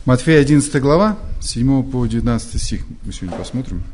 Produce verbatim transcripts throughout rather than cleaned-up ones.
Матфея одиннадцатая глава, с седьмого по девятнадцатый стих мы сегодня посмотрим.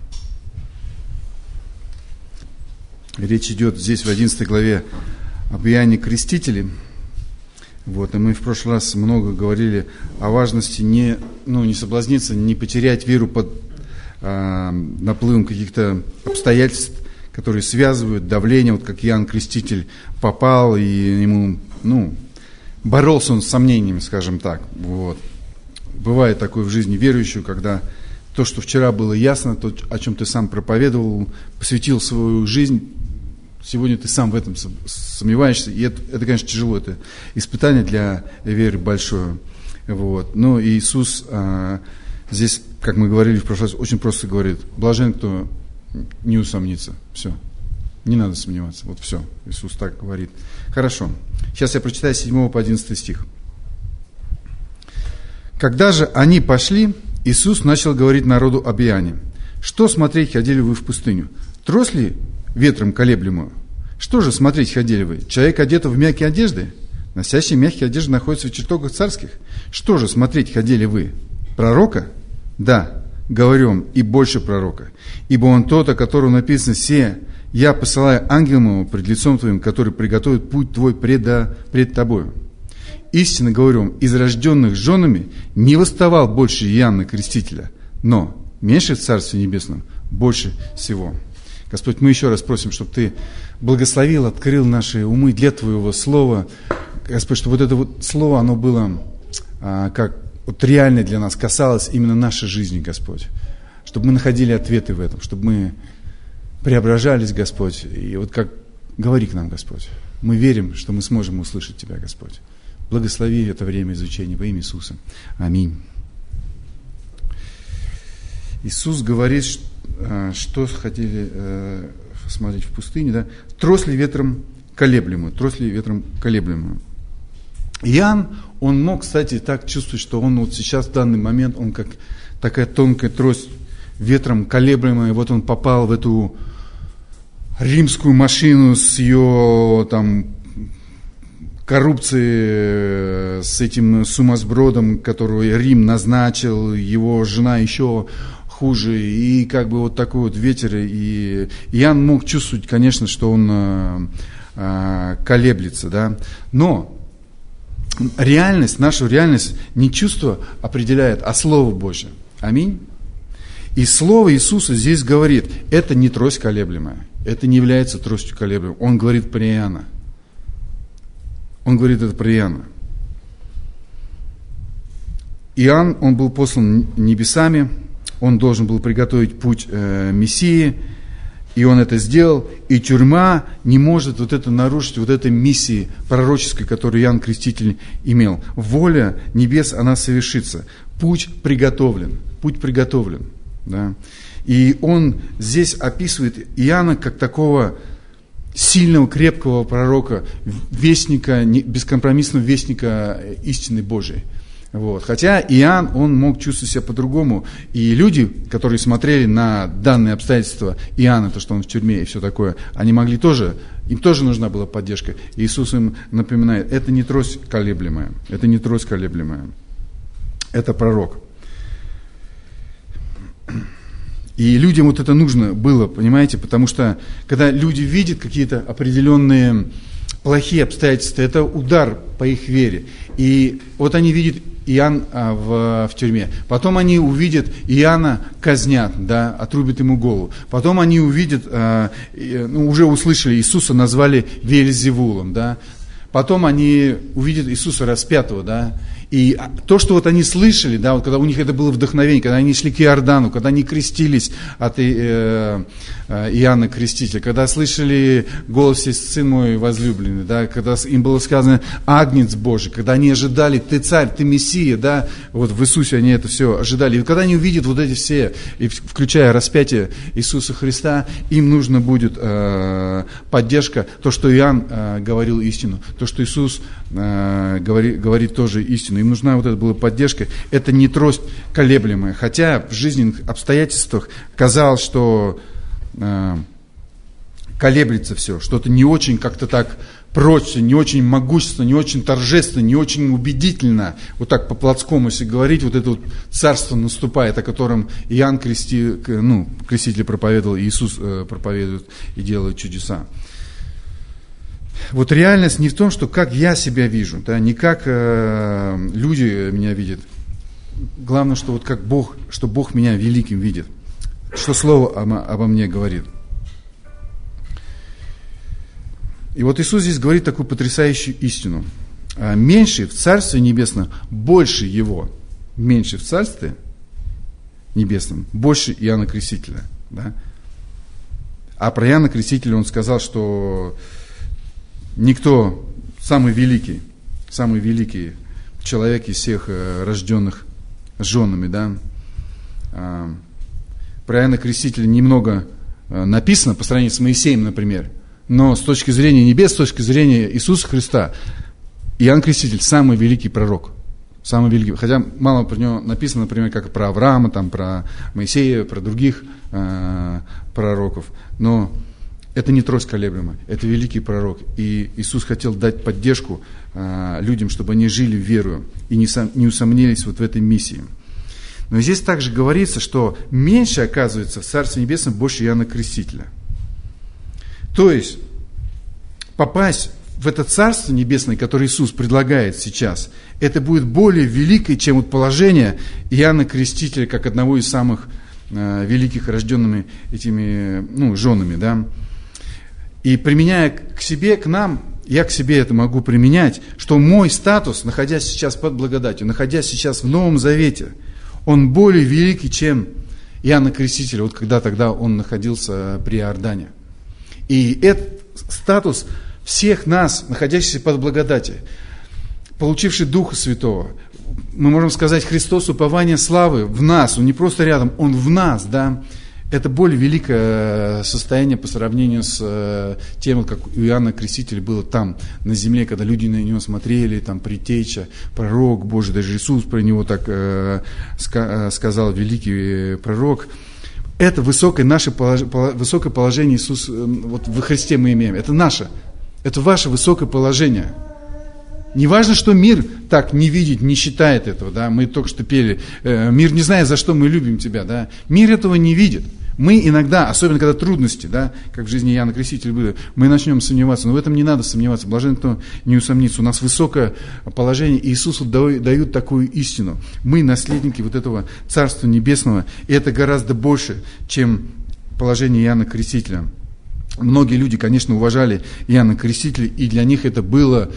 Речь идет здесь в одиннадцатой главе об Иоанне Крестителе. Вот, и мы в прошлый раз много говорили о важности не, ну, не соблазниться, не потерять веру под э, наплывом каких-то обстоятельств, которые связывают давление, вот как Иоанн Креститель попал, и ему, ну, боролся он с сомнениями, скажем так. Вот. Бывает такое в жизни верующего, когда то, что вчера было ясно, то, о чем ты сам проповедовал, посвятил свою жизнь, сегодня ты сам в этом сомневаешься, и это, это конечно, тяжело, это испытание для веры большое. Вот. Но Иисус а, здесь, как мы говорили в прошлый раз, очень просто говорит: блажен, кто не усомнится. Все, не надо сомневаться, вот все, Иисус так говорит. Хорошо, сейчас я прочитаю с седьмого по одиннадцатый стих. Когда же они пошли, Иисус начал говорить народу об Иоанне. Что смотреть ходили вы в пустыню? Трос ли ветром колеблемую? Что же смотреть ходили вы? Человек одетый в мягкие одежды? Носящий мягкие одежды находится в чертогах царских. Что же смотреть ходили вы? Пророка? Да, говорю вам, и больше пророка. Ибо он тот, о котором написано: «Се, я посылаю ангела моего пред лицом твоим, который приготовит путь твой пред, пред тобою». Истинно говорю вам, из рожденных женами не восставал больше Иоанна Крестителя, но меньше в Царстве Небесном больше всего. Господь, мы еще раз просим, чтобы Ты благословил, открыл наши умы для Твоего Слова. Господь, чтобы вот это вот Слово, оно было а, как вот реально для нас, касалось именно нашей жизни, Господь. Чтобы мы находили ответы в этом, чтобы мы преображались, Господь. И вот как говори к нам, Господь. Мы верим, что мы сможем услышать Тебя, Господь. Благослови это время изучения во имя Иисуса. Аминь. Иисус говорит, что хотели э, смотреть в пустыне, да? Трос ли ветром колеблемую, трос ли ветром колеблемую. Иоанн, он мог, кстати, так чувствовать, что он вот сейчас, в данный момент, он как такая тонкая трость ветром колеблемая, вот он попал в эту римскую машину с ее там коррупцией, с этим сумасбродом, которого Рим назначил, его жена еще хуже, и как бы вот такой вот ветер, и Иоанн мог чувствовать, конечно, что он э, э, колеблется, да, но реальность, нашу реальность не чувство определяет, а Слово Божье. Аминь. И Слово Иисуса здесь говорит, это не трость колеблемая, это не является тростью колеблемой. Он говорит про Иоанна. Он говорит это про Иоанна. Иоанн, он был послан небесами, он должен был приготовить путь э, Мессии, и он это сделал, и тюрьма не может вот это нарушить, вот этой миссии пророческой, которую Иоанн Креститель имел. Воля небес, она совершится. Путь приготовлен, путь приготовлен. Да? И он здесь описывает Иоанна как такого сильного, крепкого пророка, вестника, бескомпромиссного вестника истины Божией. Вот. Хотя Иоанн, он мог чувствовать себя по-другому. И люди, которые смотрели на данные обстоятельства Иоанна, то, что он в тюрьме и все такое, они могли тоже, им тоже нужна была поддержка. И Иисус им напоминает, это не трость колеблемая, это не трость колеблемая, это пророк. И людям вот это нужно было, понимаете, потому что когда люди видят какие-то определенные плохие обстоятельства, это удар по их вере. И вот они видят Иоанн а, в, в тюрьме, потом они увидят Иоанна казнят, да, отрубят ему голову, потом они увидят, а, ну, уже услышали, Иисуса назвали Вельзевулом, да, потом они увидят Иисуса распятого, да. И то, что вот они слышали, да, вот когда у них это было вдохновение, когда они шли к Иордану, когда они крестились от э, э, Иоанна Крестителя, когда слышали голос «Сын мой возлюбленный», да, когда им было сказано «Агнец Божий», когда они ожидали «Ты царь, ты Мессия», да, вот в Иисусе они это все ожидали. И когда они увидят вот эти все, и включая распятие Иисуса Христа, им нужно будет э, поддержка, то, что Иоанн э, говорил истину, то, что Иисус э, говори, говорит тоже истину. Им нужна вот эта была поддержка. Это не трость колеблемая. Хотя в жизненных обстоятельствах казалось, что э, колеблется все. Что-то не очень как-то так прочно, не очень могущественно, не очень торжественно, не очень убедительно, вот так по-плотскому, если говорить, вот это вот царство наступает, о котором Иоанн Крести, ну, Креститель проповедовал, и Иисус проповедует и делает чудеса. Вот реальность не в том, что как я себя вижу, да, не как э, люди меня видят. Главное, что вот как Бог, что Бог меня великим видит, что Слово обо, обо мне говорит. И вот Иисус здесь говорит такую потрясающую истину. Меньше в Царстве Небесном, больше Его. Меньше в Царстве Небесном, больше Иоанна Крестителя. Да? А про Иоанна Крестителя он сказал, что никто, самый великий, самый великий человек из всех рожденных женами, да. Про Иоанна Крестителя немного написано по сравнению с Моисеем, например. Но с точки зрения небес, с точки зрения Иисуса Христа, Иоанн Креститель самый великий пророк. Самый великий. Хотя мало про него написано, например, как про Авраама, там, про Моисея, про других э, пророков. Но это не трость колеблемая, это великий пророк. И Иисус хотел дать поддержку э, людям, чтобы они жили верою и не, сом, не усомнились вот в этой миссии. Но здесь также говорится, что меньше, оказывается, в Царстве Небесном больше Иоанна Крестителя. То есть, попасть в это Царство Небесное, которое Иисус предлагает сейчас, это будет более великое, чем вот положение Иоанна Крестителя, как одного из самых э, великих, рожденными этими, ну, женами, да. И применяя к себе, к нам, я к себе это могу применять, что мой статус, находясь сейчас под благодатью, находясь сейчас в Новом Завете, он более великий, чем Иоанна Крестителя, вот когда тогда он находился при Иордане. И этот статус всех нас, находящихся под благодатью, получивший Духа Святого, мы можем сказать, Христос упование славы в нас, Он не просто рядом, Он в нас, да, это более великое состояние по сравнению с тем, как у Иоанна Крестителя было там, на земле, когда люди на него смотрели, там, предтеча, пророк Божий, даже Иисус про него так э, сказал, великий пророк. Это высокое, наше полож... высокое положение Иисуса, вот во Христе мы имеем. Это наше, это ваше высокое положение. Не важно, что мир так не видит, не считает этого, да, мы только что пели, э, мир не знает, за что мы любим тебя, да, мир этого не видит. Мы иногда, особенно когда трудности, да, как в жизни Иоанна Крестителя было, мы начнем сомневаться, но в этом не надо сомневаться, блажен, кто не усомнится. У нас высокое положение, и Иисусу дают такую истину. Мы наследники вот этого Царства Небесного, и это гораздо больше, чем положение Иоанна Крестителя. Многие люди, конечно, уважали Иоанна Крестителя, и для них это было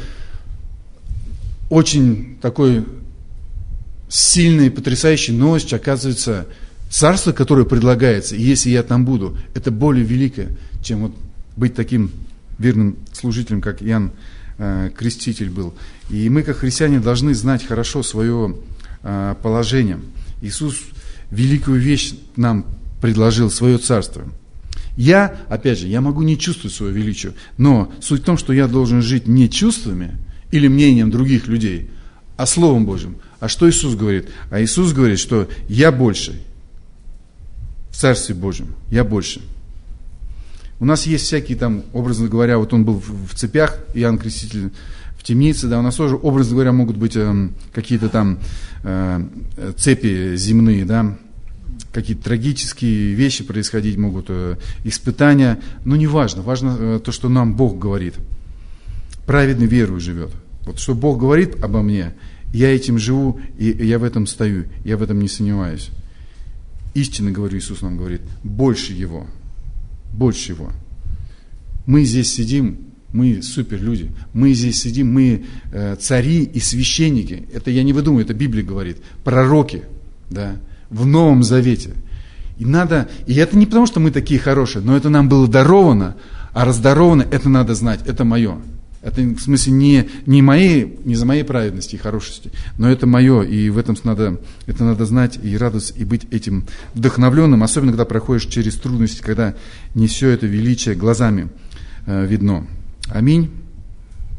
очень такой сильной, потрясающей новостью, оказывается, царство, которое предлагается, и если я там буду, это более великое, чем вот быть таким верным служителем, как Иоанн э, Креститель был. И мы, как христиане, должны знать хорошо свое э, положение. Иисус великую вещь нам предложил, свое царство. Я, опять же, я могу не чувствовать свое величие, но суть в том, что я должен жить не чувствами или мнением других людей, а Словом Божьим. А что Иисус говорит? А Иисус говорит, что я больше. В Царстве Божьем. Я больше. У нас есть всякие там, образно говоря, вот он был в, в цепях, Иоанн Креститель в темнице, да, у нас тоже, образно говоря, могут быть э, какие-то там э, цепи земные, да, какие-то трагические вещи происходить могут, э, испытания, но не важно, важно э, то, что нам Бог говорит. Праведный верою живет. Вот что Бог говорит обо мне, я этим живу, и я в этом стою, я в этом не сомневаюсь. Истинно говорю, Иисус нам говорит, больше Его, больше Его. Мы здесь сидим, мы суперлюди, мы здесь сидим, мы э, цари и священники, это я не выдумываю, это Библия говорит, пророки, да, в Новом Завете. И надо, и это не потому, что мы такие хорошие, но это нам было даровано, а раздаровано, это надо знать, это мое. Это, в смысле, не, не, мои, не за моей праведности и хорошести, но это мое, и в этом надо, это надо знать и радоваться, и быть этим вдохновленным, особенно когда проходишь через трудности, когда не все это величие глазами э, видно. Аминь.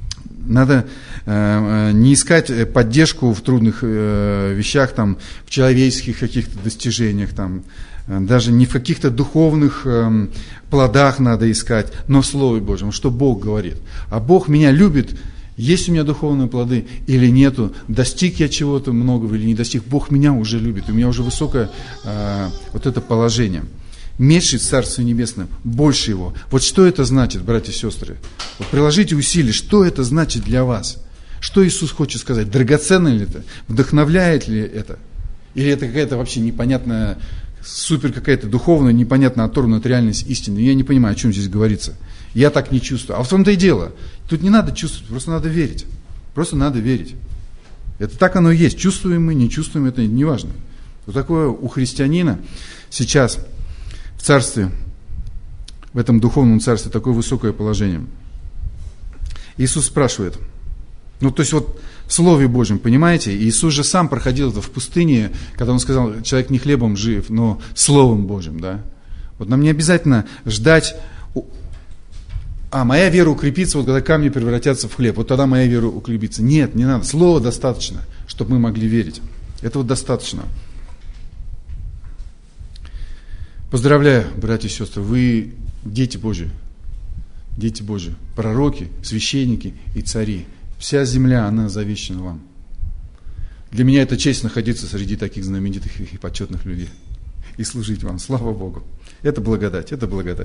надо э, не искать поддержку в трудных э, вещах, там, в человеческих каких-то достижениях, там, э, даже не в каких-то духовных э, плодах надо искать, но в Слове Божьем, что Бог говорит. А Бог меня любит, есть у меня духовные плоды или нету, достиг я чего-то многого или не достиг, Бог меня уже любит, у меня уже высокое э, вот это положение. Меньше в Царстве Небесном, больше его. Вот что это значит, братья и сестры? Вот приложите усилия, что это значит для вас? Что Иисус хочет сказать? Драгоценно ли это? Вдохновляет ли это? Или это какая-то вообще непонятная, супер какая-то духовная, непонятно оторванная от реальности истины? Я не понимаю, о чем здесь говорится. Я так не чувствую. А в том-то и дело. Тут не надо чувствовать, просто надо верить. Просто надо верить. Это так оно и есть. Чувствуем мы, не чувствуем, это не важно. Вот такое у христианина сейчас в царстве, в этом духовном царстве, такое высокое положение. Иисус спрашивает, ну то есть вот в Слове Божьем, понимаете, Иисус же сам проходил это в пустыне, когда Он сказал, человек не хлебом жив, но Словом Божьим, да. Вот нам не обязательно ждать, а моя вера укрепится, вот когда камни превратятся в хлеб, вот тогда моя вера укрепится. Нет, не надо, Слова достаточно, чтобы мы могли верить. Этого достаточно. Поздравляю, братья и сестры, вы дети Божьи, дети Божьи, пророки, священники и цари. Вся земля, она завещена вам. Для меня это честь находиться среди таких знаменитых и почетных людей и служить вам. Слава Богу. Это благодать, это благодать.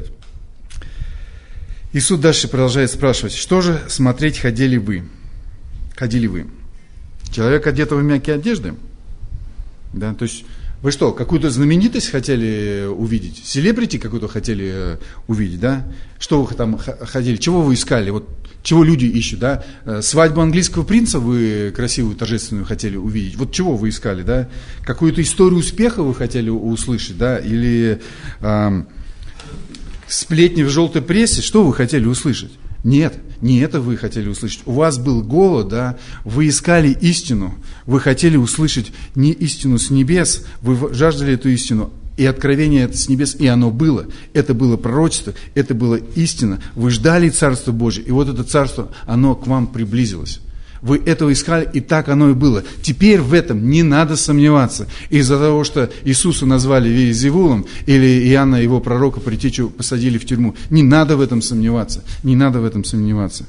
Иисус дальше продолжает спрашивать, что же смотреть ходили вы? Ходили вы? Человек, одетого в мягкие одежды? Да, то есть вы что, какую-то знаменитость хотели увидеть? Селебрити какую-то хотели увидеть, да? Что вы там ходили? Чего вы искали? Вот чего люди ищут, да? Свадьбу английского принца вы красивую, торжественную хотели увидеть? Вот чего вы искали, да? Какую-то историю успеха вы хотели услышать, да? Или э, сплетни в желтой прессе? Что вы хотели услышать? Нет, не это вы хотели услышать. У вас был голод, да, вы искали истину, вы хотели услышать не истину с небес, вы жаждали эту истину, и откровение это с небес, и оно было. Это было пророчество, это была истина. Вы ждали Царства Божьего, и вот это Царство, оно к вам приблизилось. Вы этого искали, и так оно и было. Теперь в этом не надо сомневаться. Из-за того, что Иисуса назвали Веельзевулом, или Иоанна, его пророка, предтечу, посадили в тюрьму. Не надо в этом сомневаться. Не надо в этом сомневаться.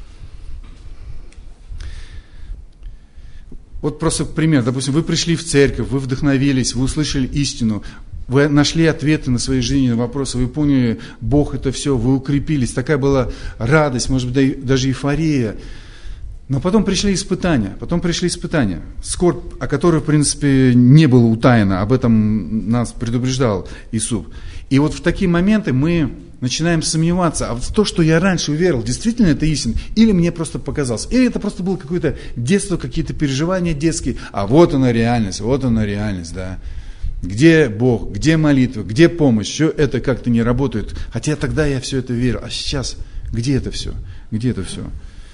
Вот просто пример. Допустим, вы пришли в церковь, вы вдохновились, вы услышали истину, вы нашли ответы на свои жизненные вопросы, вы поняли, Бог это все, вы укрепились. Такая была радость, может быть, даже эйфория. Но потом пришли испытания, потом пришли испытания, скорбь, о которой, в принципе, не было утаяно, об этом нас предупреждал Иисус. И вот в такие моменты мы начинаем сомневаться, а в то, что я раньше уверовал, действительно это истина, или мне просто показалось, или это просто было какое-то детство, какие-то переживания детские, а вот она реальность, вот она реальность, да. Где Бог, где молитва, где помощь, все это как-то не работает, хотя тогда я все это верил, а сейчас где это все, где это все?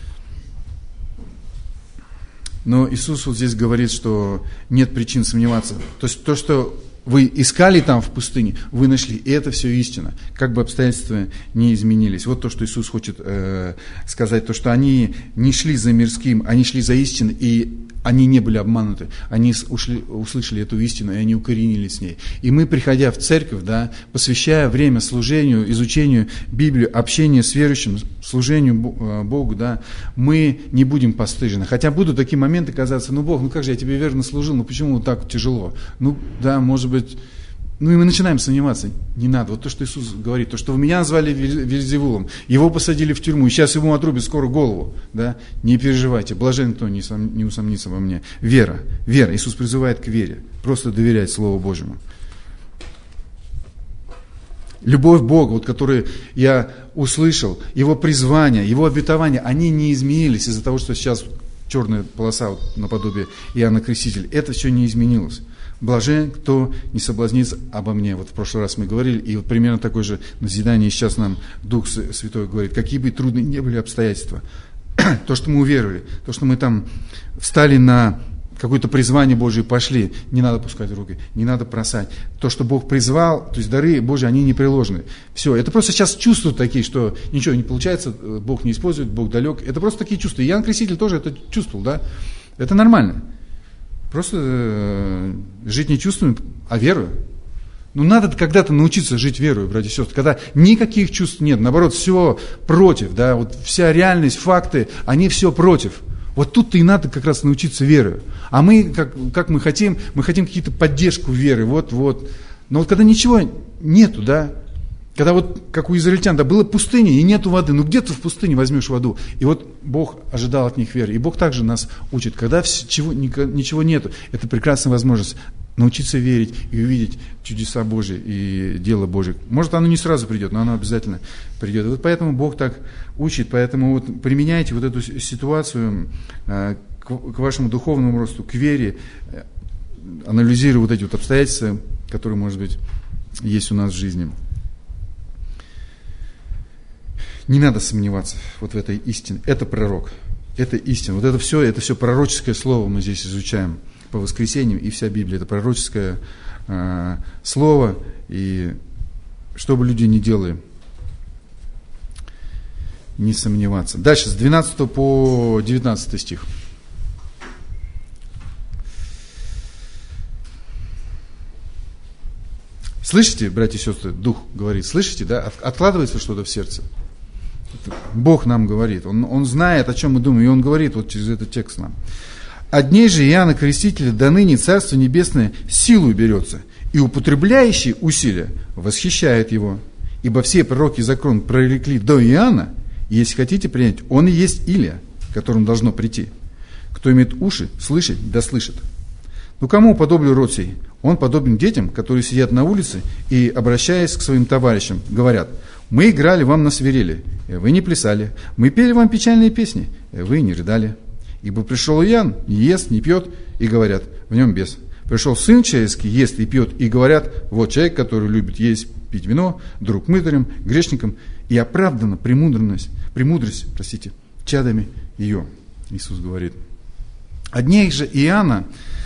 Но Иисус вот здесь говорит, что нет причин сомневаться. То есть то, что вы искали там в пустыне, вы нашли, и это все истина. Как бы обстоятельства не изменились. Вот то, что Иисус хочет э, сказать, то, что они не шли за мирским, они шли за истиной, и они не были обмануты. Они ушли, услышали эту истину, и они укоренились с ней. И мы, приходя в церковь, да, посвящая время служению, изучению Библии, общению с верующим, служению Богу, да, мы не будем постыжены. Хотя будут такие моменты казаться, ну Бог, ну как же я тебе верно служил, ну почему вот так тяжело? Ну да, может быть, ну и мы начинаем сомневаться. Не надо. Вот то, что Иисус говорит, то, что вы меня назвали Веельзевулом, его посадили в тюрьму, и сейчас ему отрубят скоро голову. Да? Не переживайте, блажен, кто не, сом, не усомнится во мне. Вера, вера. Иисус призывает к вере. Просто доверять Слову Божьему. Любовь Бога, вот, которую я услышал, Его призвание, Его обетования, они не изменились из-за того, что сейчас черная полоса вот, наподобие Иоанна Крестителя. Это все не изменилось. Блажен, кто не соблазнится обо мне. Вот в прошлый раз мы говорили, и вот примерно такое же назидание сейчас нам Дух Святой говорит. Какие бы трудные ни были обстоятельства, то, что мы уверовали, то, что мы там встали на какое-то призвание Божие пошли, не надо пускать руки, не надо бросать. То, что Бог призвал, то есть дары Божьи, они не приложены. Все, это просто сейчас чувства такие, что ничего не получается, Бог не использует, Бог далек. Это просто такие чувства. Иоанн Креститель тоже это чувствовал, да? Это нормально. Просто э, жить не чувствуем, а верую. Ну, надо когда-то научиться жить верой, братья и сестры, когда никаких чувств нет, наоборот, все против, да, вот вся реальность, факты, они все против. Вот тут-то и надо как раз научиться верой. А мы, как, как мы хотим, мы хотим какие-то поддержку веры, вот-вот. Но вот когда ничего нету, да, когда вот, как у израильтян, да, была пустыня и нету воды, ну где ты в пустыне возьмешь воду? И вот Бог ожидал от них веры. И Бог также нас учит, когда всего, ничего нету, это прекрасная возможность научиться верить и увидеть чудеса Божьи и дело Божье. Может, оно не сразу придет, но оно обязательно придет. И вот поэтому Бог так учит, поэтому вот применяйте вот эту ситуацию э, к, к вашему духовному росту, к вере, э, анализируя вот эти вот обстоятельства, которые, может быть, есть у нас в жизни. Не надо сомневаться вот в этой истине. Это пророк, это истина. Вот это все, это все пророческое слово мы здесь изучаем по воскресеньям, и вся Библия. Это пророческое э, слово, и что бы люди ни делали, не сомневаться. Дальше, с двенадцатого по девятнадцатый стих. Слышите, братья и сестры, Дух говорит, слышите, да? Откладывается что-то в сердце. Бог нам говорит, он, он знает, о чем мы думаем, и Он говорит вот через этот текст нам. От дней же Иоанна Крестителя до ныне Царство Небесное силою берется, и употребляющий усилия восхищает его. Ибо все пророки и закон прорекли до Иоанна, и если хотите принять, он и есть Илия, к которому должно прийти. Кто имеет уши, слышать, да слышит. Ну кому подоблю род сей? Он подобен детям, которые сидят на улице и, обращаясь к своим товарищам, говорят: мы играли вам на свирели, и вы не плясали, мы пели вам печальные песни, и вы не рыдали. Ибо пришел Иоанн, не ест, не пьет, и говорят, в нем бес. Пришел Сын Человеческий, ест и пьет, и говорят, вот человек, который любит есть, пить вино, друг мытарям, грешникам, и оправдана премудренность, премудрость, простите, чадами ее. Иисус говорит. От дней же Иоанна,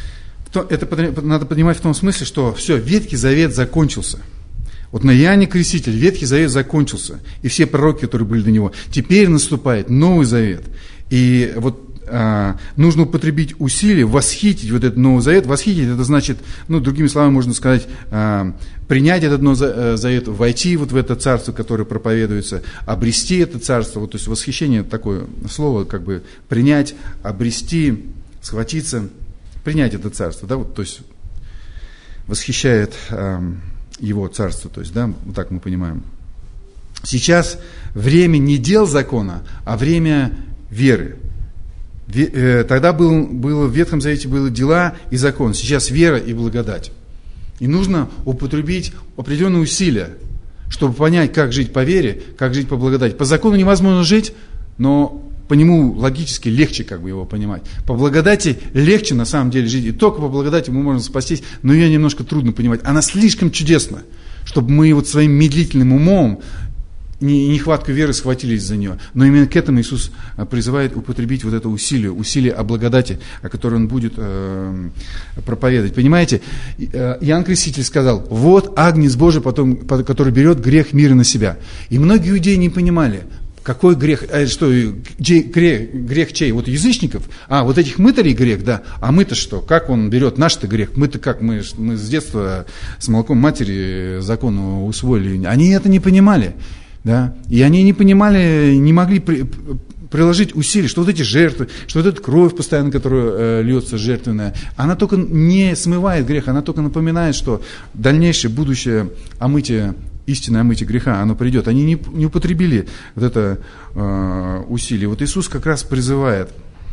это надо понимать в том смысле, что все, Ветхий Завет закончился. Вот на Иоанне Креститель Ветхий Завет закончился, и все пророки, которые были до него. Теперь наступает Новый Завет. И вот а, нужно употребить усилия, восхитить вот этот Новый Завет. Восхитить, это значит, ну, другими словами можно сказать, а, принять этот Новый Завет, войти вот в это царство, которое проповедуется, обрести это царство. Вот, то есть восхищение такое слово, как бы принять, обрести, схватиться, принять это царство. Да, вот, то есть восхищает а, его царство, то есть, да, вот так мы понимаем. Сейчас время не дел закона, а время веры. Тогда был, было, в Ветхом Завете было дела и закон, сейчас вера и благодать. И нужно употребить определенные усилия, чтобы понять, как жить по вере, как жить по благодати. По закону невозможно жить, но по нему логически легче как бы его понимать. По благодати легче на самом деле жить. И только по благодати мы можем спастись, но ее немножко трудно понимать. Она слишком чудесна, чтобы мы вот своим медлительным умом и нехваткой веры схватились за нее. Но именно к этому Иисус призывает употребить вот это усилие, усилие о благодати, о которой Он будет э, проповедовать. Понимаете, Иоанн Креститель сказал, вот агнец Божий, потом, который берет грех мира на себя. И многие иудеи не понимали, какой грех, а что, грех, грех чей? Вот язычников? А, вот этих мытарей грех, да. А мы-то что? Как он берет наш-то грех? Мы-то как? Мы, мы с детства с молоком матери закон усвоили. Они это не понимали. Да? И они не понимали, не могли при, приложить усилий, что вот эти жертвы, что вот эта кровь постоянно, которая э, льется жертвенная, она только не смывает грех, она только напоминает, что дальнейшее будущее омытие, истинное омытие греха, оно придет. Они не, не употребили вот это э, усилие. Вот Иисус как раз призывает.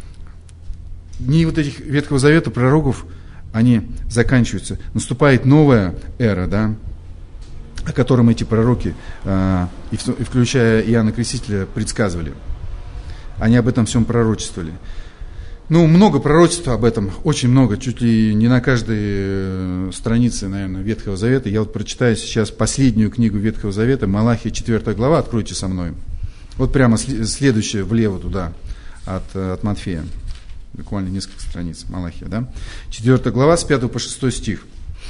Дни вот этих Ветхого Завета, пророков, они заканчиваются. Наступает новая эра, да, о котором эти пророки, э, и включая Иоанна Крестителя, предсказывали. Они об этом всем пророчествовали. Ну, много пророчества об этом, очень много, чуть ли не на каждой странице, наверное, Ветхого Завета. Я вот прочитаю сейчас последнюю книгу Ветхого Завета, Малахия, четвёртая глава, откройте со мной. Вот прямо следующее влево туда, от, от Матфея. буквально несколько страниц, Малахия, да? четвёртая глава, с пятого по шестой стих.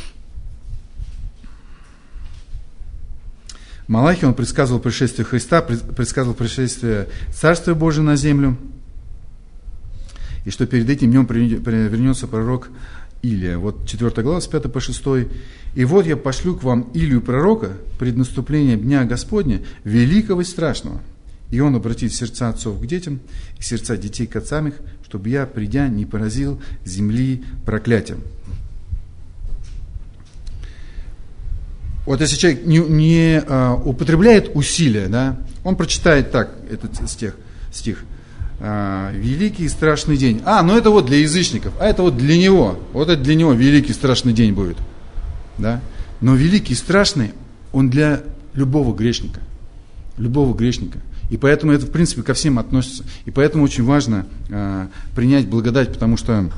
Малахия, он предсказывал пришествие Христа, предсказывал пришествие Царствия Божия на землю, и что перед этим днем вернется пророк Илия. Вот четвёртая глава, с пятого по шестой. «И вот я пошлю к вам Илию пророка пред наступлением Дня Господня, великого и страшного. И он обратит сердца отцов к детям, и сердца детей к отцам их, чтобы я, придя, не поразил земли проклятием». Вот если человек не, не а, употребляет усилия, да, он прочитает так этот стих, стих а, «Великий и страшный день». А, ну это вот для язычников, а это вот для него. Вот это для него великий и страшный день будет. Да? Но великий и страшный, он для любого грешника. Любого грешника. И поэтому это, в принципе, ко всем относится. И поэтому очень важно а, принять благодать, потому что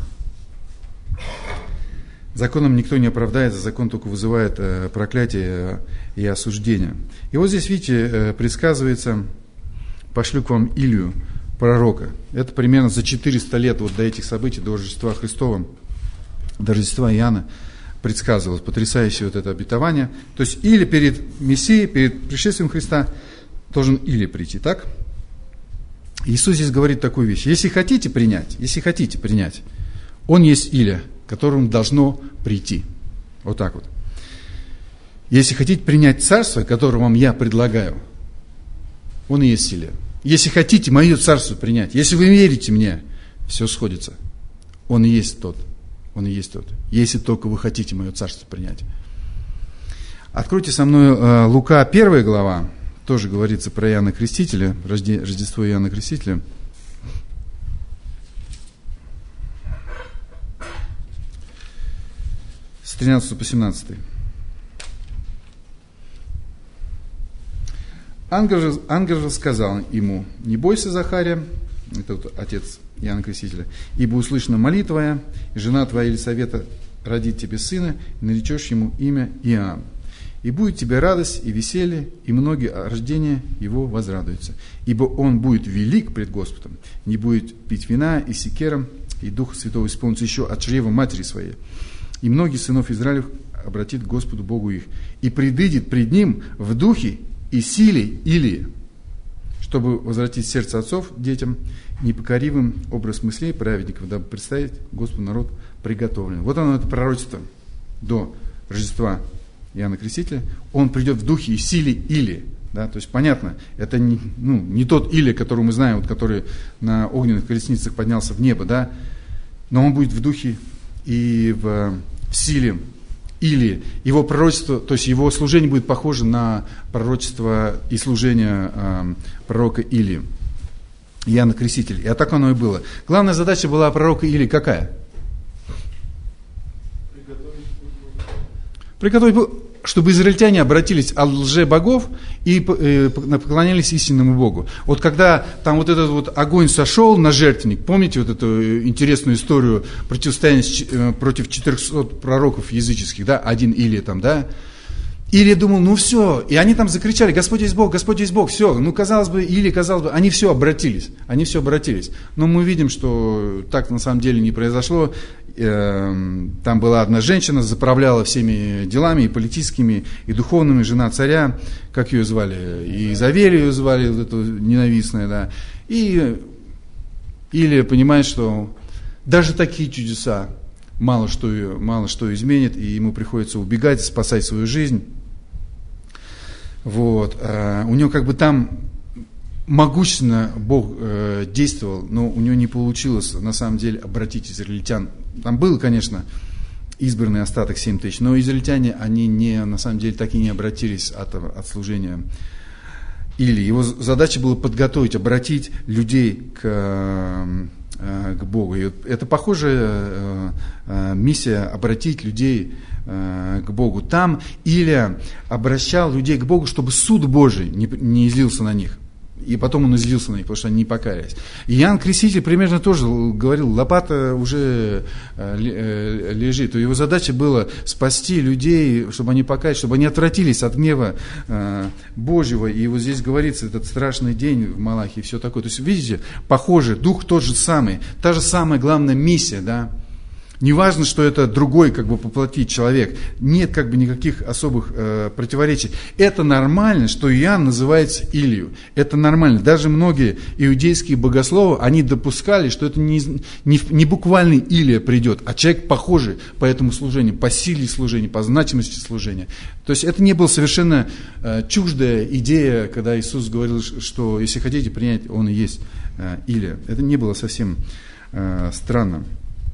законом никто не оправдается, закон только вызывает э, проклятие и осуждение. И вот здесь, видите, э, предсказывается, пошлю к вам Илью, пророка. Это примерно за четыреста лет вот до этих событий, до Рождества Христова, до Рождества Иоанна предсказывалось потрясающее вот это обетование. То есть или перед Мессией, перед пришествием Христа должен Илия прийти, так? Иисус здесь говорит такую вещь. Если хотите принять, если хотите принять, он есть Илия, которому должно прийти. Вот так вот. Если хотите принять царство, которое вам я предлагаю, он и есть Илия. Если хотите мое царство принять, если вы верите мне, все сходится. Он и есть тот. Он и есть тот. Если только вы хотите мое царство принять. Откройте со мной э, Лука первая глава. Тоже говорится про Иоанна Крестителя, Рождество Иоанна Крестителя. С тринадцатого по семнадцатый. Ангел же, ангел же сказал ему: не бойся, Захария, это вот отец Иоанна Крестителя, ибо услышана молитва твоя, и жена твоя Елисавета родит тебе сына, и наречешь ему имя Иоанн. И будет тебе радость и веселье, и многие о рождении его возрадуются. Ибо он будет велик пред Господом, не будет пить вина и секера, и Духа Святого исполнится еще от чрева матери своей. И многие сынов Израилев обратит к Господу Богу их, и предыдет пред ним в духе и силе Илии, чтобы возвратить сердце отцов детям, непокоривым образ мыслей праведников, дабы представить Господу народ приготовленный. Вот оно, это пророчество до Рождества Иоанна Крестителя. Он придет в духе и силе Илии. Да? То есть понятно, это не, ну, не тот Илия, которого мы знаем, вот, который на огненных колесницах поднялся в небо, да? Но он будет в духе и в, в силе Илии. Его пророчество, то есть его служение будет похоже на пророчество и служение э, пророка Илии, Иоанна Крестителя. И а так оно и было. Главная задача была пророка Илии какая? Приготовить, чтобы израильтяне обратились от лже-богов и поклонялись истинному Богу. Вот когда там вот этот вот огонь сошел на жертвенник, помните вот эту интересную историю противостояния против четырехсот пророков языческих, да, один Илия там, да? Илия думал, ну все, и они там закричали: Господь есть Бог, Господь есть Бог, все. Ну, казалось бы, Илия, казалось бы, они все обратились, они все обратились. Но мы видим, что так на самом деле не произошло. Там была одна женщина, заправляла всеми делами, и политическими, и духовными, жена царя, как ее звали, и Изавель ее звали, вот эту ненавистную, да. И Илия понимает, что даже такие чудеса мало что, мало что изменит, и ему приходится убегать, спасать свою жизнь. Вот. У него как бы там могущественно Бог э, действовал, но у него не получилось на самом деле обратить израильтян. Там был, конечно, избранный остаток семь тысяч, но израильтяне, они не, на самом деле так и не обратились от, от служения Илии. Его задача была подготовить, обратить людей к, э, к Богу. И это похожая э, э, миссия — обратить людей э, к Богу. Там Илия обращал людей к Богу, чтобы суд Божий не, не излился на них. И потом он излился на них, потому что они не покаялись. И Иоанн Креститель примерно тоже говорил, лопата уже лежит. Его задача была спасти людей, чтобы они покаялись, чтобы они отвратились от гнева Божьего. И вот здесь говорится, этот страшный день в Малахии и все такое. То есть, видите, похоже, дух тот же самый, та же самая главная миссия, да. Не важно, что это другой, как бы, воплотить человек. Нет, как бы, никаких особых э, противоречий. Это нормально, что Иоанн называется Илью. Это нормально. Даже многие иудейские богословы, они допускали, что это не, не, не буквальный Илия придет, а человек похожий по этому служению, по силе служения, по значимости служения. То есть это не была совершенно э, чуждая идея, когда Иисус говорил, что если хотите принять, он и есть э, Илия. Это не было совсем э, странно.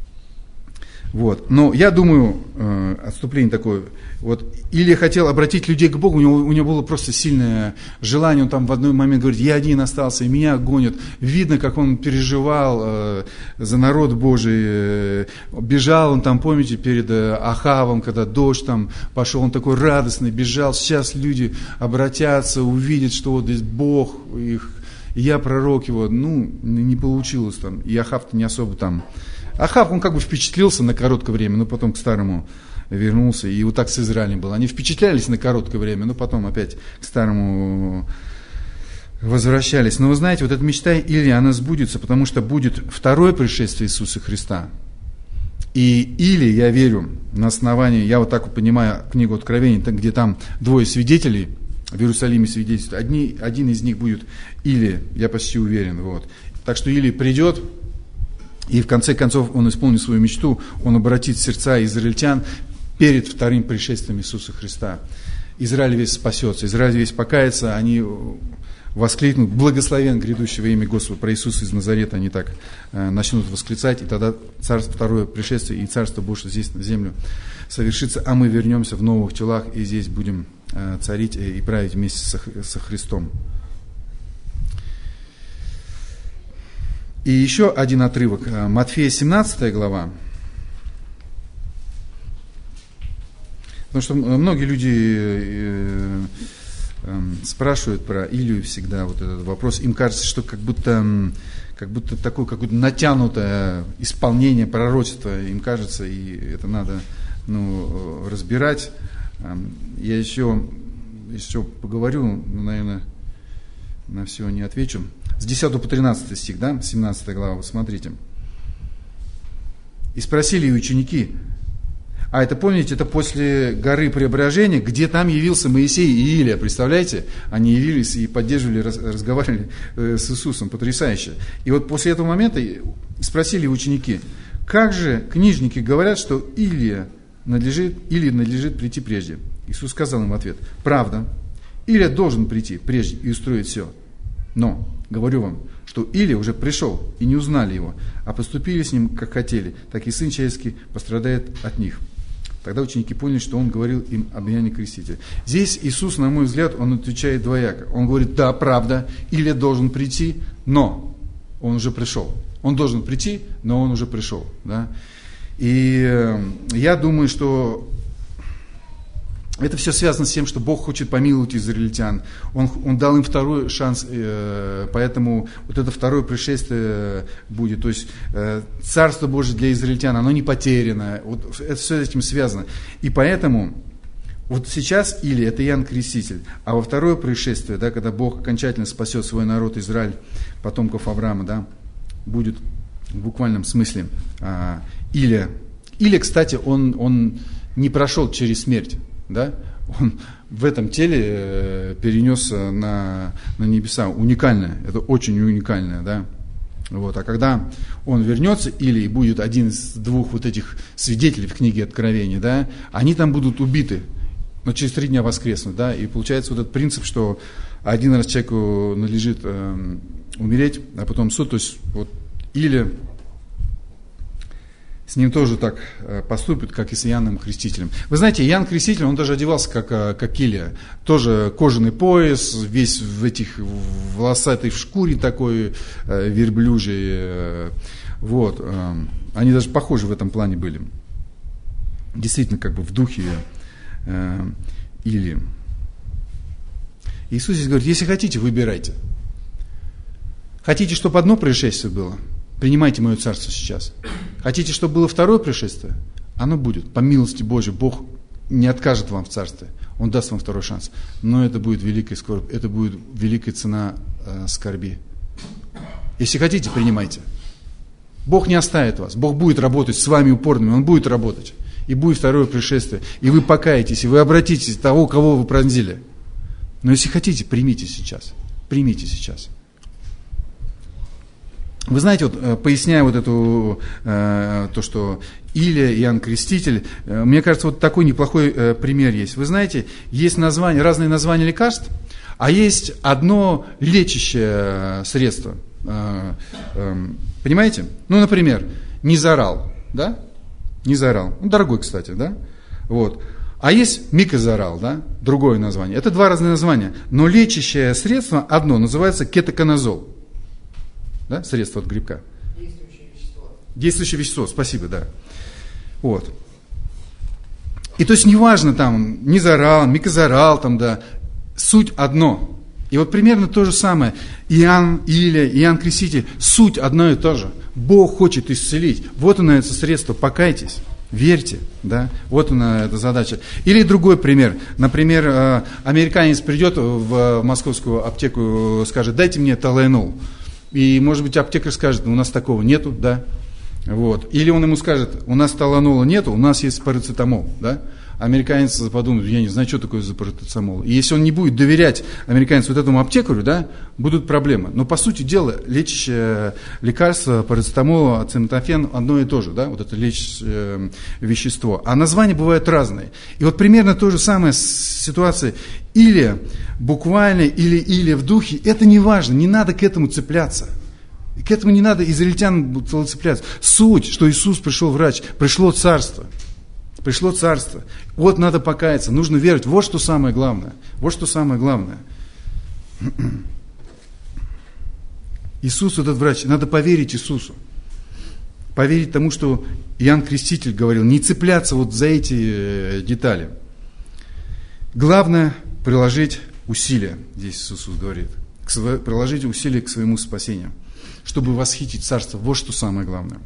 Вот. Но я думаю, э, отступление такое, вот Илия хотел обратить людей к Богу, у него, у него было просто сильное желание, он там в одной момент говорит, я один остался, и меня гонят. Видно, как он переживал э, за народ Божий, э, бежал он там, помните, перед э, Ахавом, когда дождь там пошел, он такой радостный, бежал, сейчас люди обратятся, увидят, что вот здесь Бог их, и я пророк его, ну, не получилось там, и Ахав-то не особо там. Ахав, он как бы впечатлился на короткое время, но потом к старому вернулся, и вот так с Израилем было. Они впечатлялись на короткое время, но потом опять к старому возвращались. Но вы знаете, вот эта мечта Илии, она сбудется, потому что будет второе пришествие Иисуса Христа. И Илии, я верю, на основании, я вот так вот понимаю книгу Откровений, где там двое свидетелей в Иерусалиме свидетельствуют, одни, один из них будет Илия, я почти уверен. Вот. Так что Илия придет, и в конце концов он исполнит свою мечту, он обратит сердца израильтян перед вторым пришествием Иисуса Христа. Израиль весь спасется, Израиль весь покается, они воскликнут, благословен грядущего имя Господа, про Иисуса из Назарета они так э, начнут восклицать, и тогда царство, второе пришествие и Царство Божие здесь на землю совершится, а мы вернемся в новых телах и здесь будем э, царить и править вместе со, со Христом. И еще один отрывок, Матфея семнадцатая глава. Потому что многие люди спрашивают про Илью всегда вот этот вопрос. Им кажется, что как будто, как будто такое какое-то натянутое исполнение пророчества, им кажется, и это надо, ну, разбирать. Я еще, еще поговорю, наверное, на все не отвечу. С десятого по тринадцатый стих, да, семнадцатая глава, вот смотрите. И спросили ученики, а это, помните, это после горы Преображения, где там явился Моисей и Илия, представляете? Они явились и поддерживали, разговаривали с Иисусом, потрясающе. И вот после этого момента спросили ученики, как же книжники говорят, что Илия надлежит, Илии надлежит прийти прежде? Иисус сказал им в ответ, правда, Илия должен прийти прежде и устроить все. Но говорю вам, что Илия уже пришел, и не узнали его, а поступили с ним, как хотели, так и Сын Человеческий пострадает от них. Тогда ученики поняли, что он говорил им об Иоанне Крестителе. Здесь Иисус, на мой взгляд, он отвечает двояко. Он говорит, да, правда, Илия должен прийти, но он уже пришел. Он должен прийти, но он уже пришел. Да? И я думаю, что это все связано с тем, что Бог хочет помиловать израильтян. Он, он дал им второй шанс, э, поэтому вот это второе пришествие будет. То есть э, Царство Божие для израильтян, оно не потеряно. Вот это все с этим связано. И поэтому вот сейчас Илия, это Иоанн Креститель, а во второе пришествие, да, когда Бог окончательно спасет свой народ Израиль, потомков Авраама, да, будет в буквальном смысле э, Илия. Илия, кстати, он, он не прошел через смерть. Да? Он в этом теле перенес на, на небеса. Уникальное, это очень уникальное. Да? Вот. А когда он вернется, или будет один из двух вот этих свидетелей в книге Откровений, да, они там будут убиты, но через три дня воскреснут. Да? И получается вот этот принцип, что один раз человеку надлежит э, умереть, а потом суд, то есть вот, или с ним тоже так поступят, как и с Иоанном Крестителем. Вы знаете, Иоанн Креститель, он даже одевался как, как Илия. Тоже кожаный пояс, весь в этих волосатой в шкуре такой, верблюжий. Вот. Они даже похожи в этом плане были. Действительно, как бы в духе Илии. Иисус здесь говорит, если хотите, выбирайте. Хотите, чтобы одно пришествие было? Принимайте мое царство сейчас. Хотите, чтобы было второе пришествие? Оно будет. По милости Божьей Бог не откажет вам в царстве. Он даст вам второй шанс. Но это будет великая скорбь. Это будет великая цена э, скорби. Если хотите, принимайте. Бог не оставит вас. Бог будет работать с вами упорными. Он будет работать. И будет второе пришествие. И вы покаетесь, и вы обратитесь к того, кого вы пронзили. Но если хотите, примите сейчас. Примите сейчас. Вы знаете, вот, поясняя вот эту, э, то, что Илия, Иоанн Креститель, э, мне кажется, вот такой неплохой э, пример есть. Вы знаете, есть названия, разные названия лекарств, а есть одно лечащее средство. Э, э, понимаете? Ну, например, Низарал, да? Низарал. Ну, дорогой, кстати, да? Вот. А есть Микозарал, да? Другое название. Это два разных названия. Но лечащее средство одно называется кетоконазол. Да, средство от грибка. Действующее вещество. Действующее вещество, спасибо, да. Вот. И то есть неважно там, низарал, микозарал, там, да, суть одно. И вот примерно то же самое. Иоанн, Илия, Иоанн Креститель, суть одно и то же. Бог хочет исцелить. Вот оно, это средство, покайтесь, верьте, да, вот она, эта задача. Или другой пример. Например, американец придет в московскую аптеку, скажет, дайте мне Талайнол. И, может быть, аптекарь скажет, у нас такого нету, да, вот. Или он ему скажет, у нас таланола нету, у нас есть парацетамол, да. Американец подумает, я не знаю, что такое за парацетамол. И если он не будет доверять американцу вот этому аптекарю, да, будут проблемы. Но, по сути дела, лечащее лекарство, парацетамол, ацетаминофен, одно и то же, да, вот это лечащее вещество. А названия бывают разные. И вот примерно то же самое с ситуацией. Или буквально, или, или в духе, это не важно, не надо к этому цепляться. К этому не надо израильтянам цепляться. Суть, что Иисус пришел врач, пришло царство. Пришло царство. Вот надо покаяться, нужно верить. Вот что самое главное. Вот что самое главное. Иисус, этот врач, надо поверить Иисусу. Поверить тому, что Иоанн Креститель говорил, не цепляться вот за эти детали. Главное приложить усилия, здесь Иисус говорит, приложить усилия к своему спасению, чтобы восхитить царство. Вот что самое главное.